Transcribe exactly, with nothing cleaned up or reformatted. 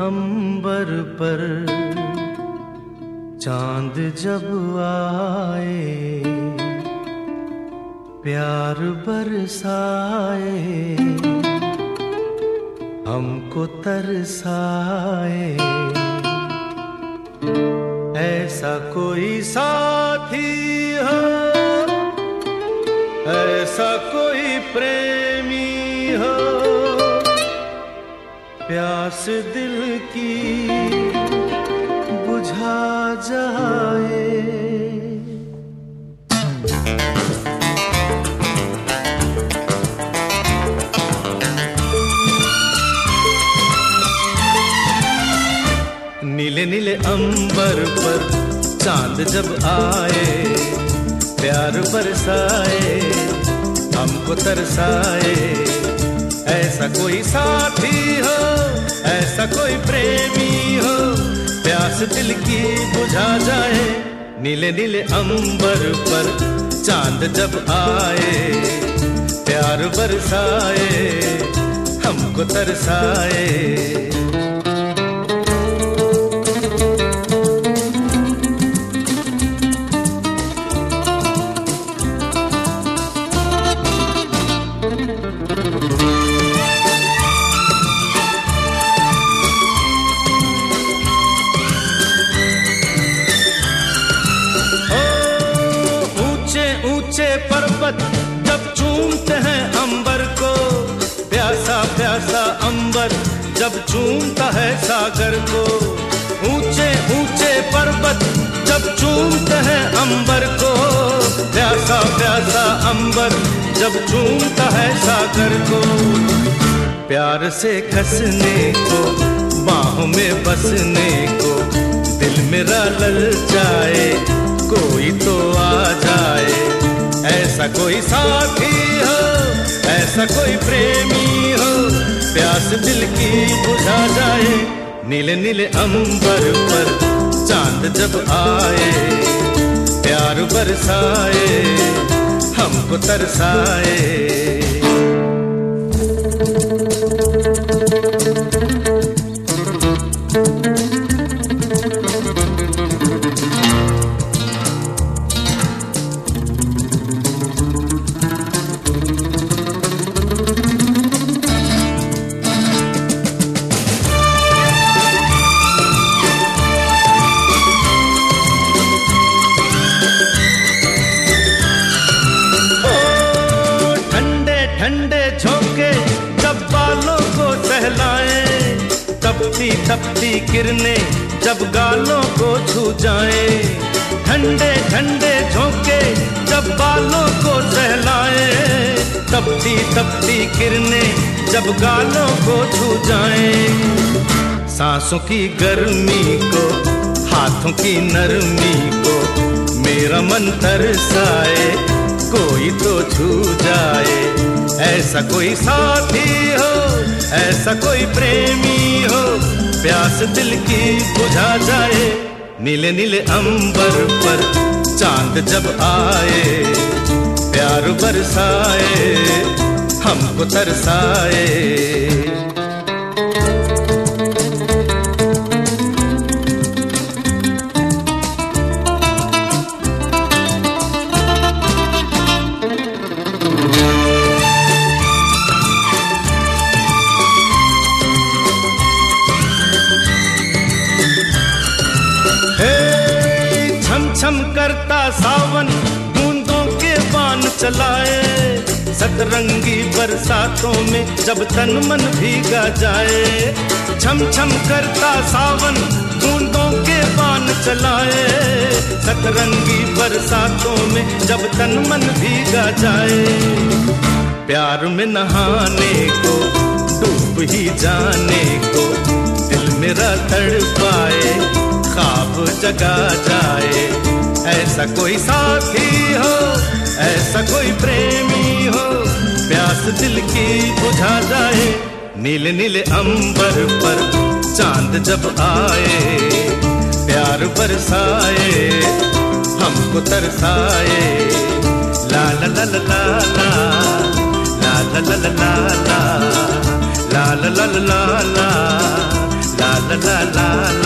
अंबर पर चांद जब आए, प्यार बरसाए, हमको तरसाए। ऐसा कोई साथी हो, ऐसा कोई प्रेमी हो, प्यास दिल की बुझा जाए। नीले नीले अंबर पर चांद जब आए, प्यार बरसाए, हमको तरसाए। ऐसा कोई साथी हो, ऐसा कोई प्रेमी हो, प्यास दिल की बुझा जाए। नीले नीले अंबर पर चांद जब आए, प्यार बरसाए, हमको तरसाए। ऊंचे पर्वत जब चूमते हैं अंबर को, प्यासा प्यासा अंबर जब चूमता है सागर को। ऊंचे ऊंचे पर्वत जब चूमते हैं अंबर को, प्यासा प्यासा अंबर जब चूमता है सागर को। प्यार से कसने को, बाहों में बसने को, दिल मेरा ललचाए, कोई तो आ जाए। ऐसा कोई साथी हो, ऐसा कोई प्रेमी हो, प्यास दिल की बुझा जाए। नीले नीले अंबर पर चांद जब आए, प्यार बरसाए, हमको तरसाए। ठंडे झोंके जब बालों को सहलाए, तपती तपती किरणें जब गालों को छू जाए। ठंडे ठंडे झोंके जब बालों को सहलाए, तपती तपती किरणें जब गालों को छू जाए। सांसों की गर्मी को, हाथों की नरमी को, मेरा मन तरसाए, कोई तो छू जाए। ऐसा कोई साथी हो, ऐसा कोई प्रेमी हो, प्यास दिल की बुझा जाए। नीले नीले अंबर पर चांद जब आए, प्यार बरसाए, हमको तरसाए। छम करता सावन बूंदों के बान चलाए, सतरंगी बरसातों में जब तन मन भीगा जाए। छम छम करता सावन बूंदों के बान चलाए, सतरंगी बरसातों में जब तन मन भीगा जाए। प्यार में नहाने को, डूब ही जाने को, दिल मेरा तड़पाए, ख्वाब जगा जाए। ऐसा कोई साथी हो, ऐसा कोई प्रेमी हो, प्यास दिल की बुझा जाए। नीले नीले अंबर पर चांद जब आए, प्यार बरसाए, हमको तरसाए। ला ला ला ला ला ला ला ला ला ला ला ला ला ला ला ला ला ला ला ला ला